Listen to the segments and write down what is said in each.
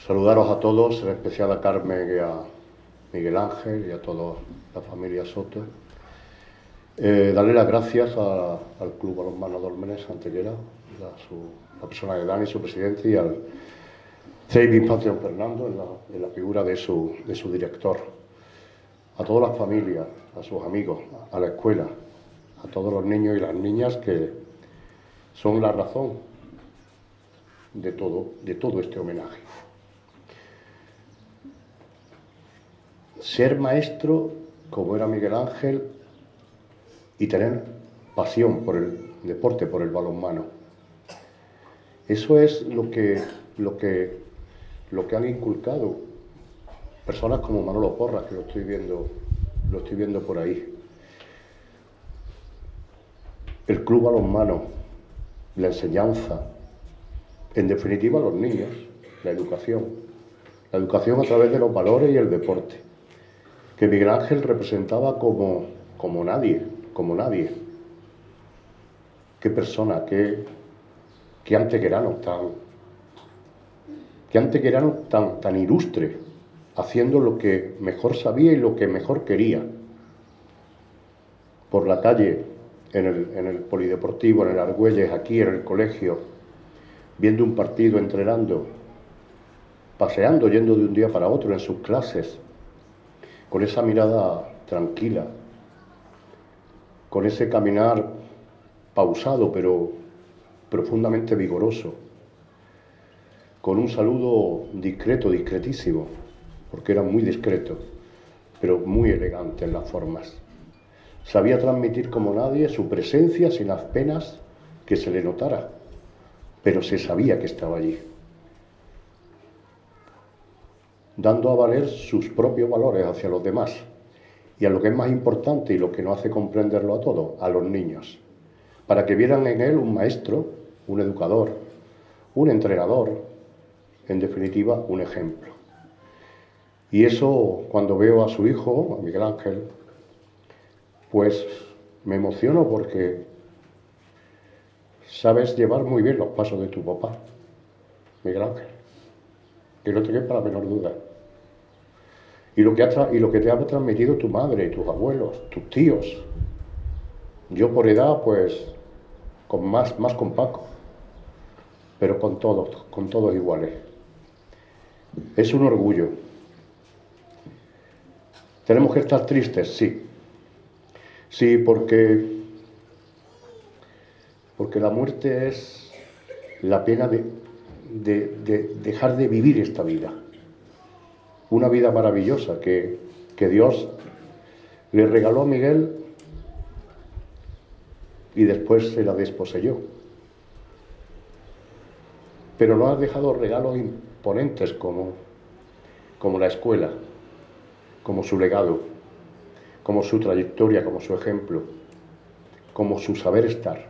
Saludaros a todos, en especial a Carmen y a Miguel Ángel y a toda la familia Soto. Darle las gracias al Club Balonmano Dólmenes Antequera, la persona de Dani, su presidente, y al CEIB Panteón Fernando en la figura de su director. A todas las familias, a sus amigos, a la escuela, a todos los niños y las niñas que son la razón de todo este homenaje. Ser maestro, como era Miguel Ángel, y tener pasión por el deporte, por el balonmano. Eso es lo que han inculcado personas como Manolo Porras, que lo estoy viendo por ahí. El club balonmano, la enseñanza, en definitiva los niños, la educación a través de los valores y el deporte, que Miguel Ángel representaba como nadie. Qué persona, qué antequerano tan ilustre, haciendo lo que mejor sabía y lo que mejor quería. Por la calle, en el polideportivo, en el Argüelles, aquí en el colegio, viendo un partido, entrenando, paseando, yendo de un día para otro en sus clases, con esa mirada tranquila, con ese caminar pausado pero profundamente vigoroso, con un saludo discreto, discretísimo, porque era muy discreto, pero muy elegante en las formas. Sabía transmitir como nadie su presencia sin apenas que se le notara, pero se sabía que estaba allí, dando a valer sus propios valores hacia los demás y a lo que es más importante y lo que no hace comprenderlo a todo, a los niños, para que vieran en él un maestro, un educador, un entrenador, en definitiva, un ejemplo. Y eso, cuando veo a su hijo, a Miguel Ángel, pues me emociono porque sabes llevar muy bien los pasos de tu papá, Miguel Ángel, que no te quepa la menor duda. Y lo que te ha transmitido tu madre, tus abuelos, tus tíos. Yo por edad, pues, más con Paco, pero con todos iguales. Es un orgullo. ¿Tenemos que estar tristes? Sí. Sí, porque la muerte es la pena de dejar de vivir esta vida. Una vida maravillosa que Dios le regaló a Miguel y después se la desposeyó. Pero no ha dejado regalos imponentes como la escuela, como su legado, como su trayectoria, como su ejemplo, como su saber estar.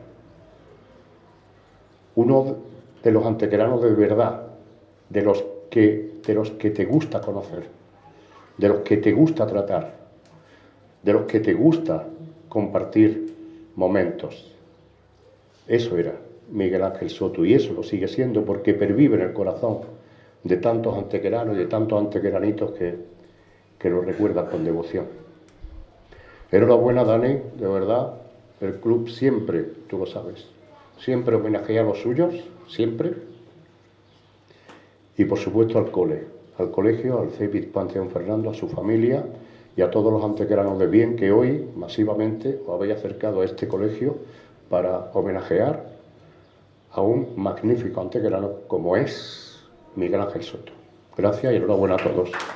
Uno de los antequeranos de verdad, de los que te gusta conocer, de los que te gusta tratar, de los que te gusta compartir momentos. Eso era Miguel Ángel Soto, y eso lo sigue siendo porque pervive en el corazón de tantos antequeranos y de tantos antequeranitos que lo recuerdan con devoción. Enhorabuena, Dani, de verdad. El club siempre, tú lo sabes, siempre homenajea a los suyos, siempre. Y por supuesto al colegio, al CEIB Panteón Fernando, a su familia y a todos los antequeranos de bien que hoy masivamente os habéis acercado a este colegio para homenajear a un magnífico antequerano como es Miguel Ángel Soto. Gracias y enhorabuena a todos.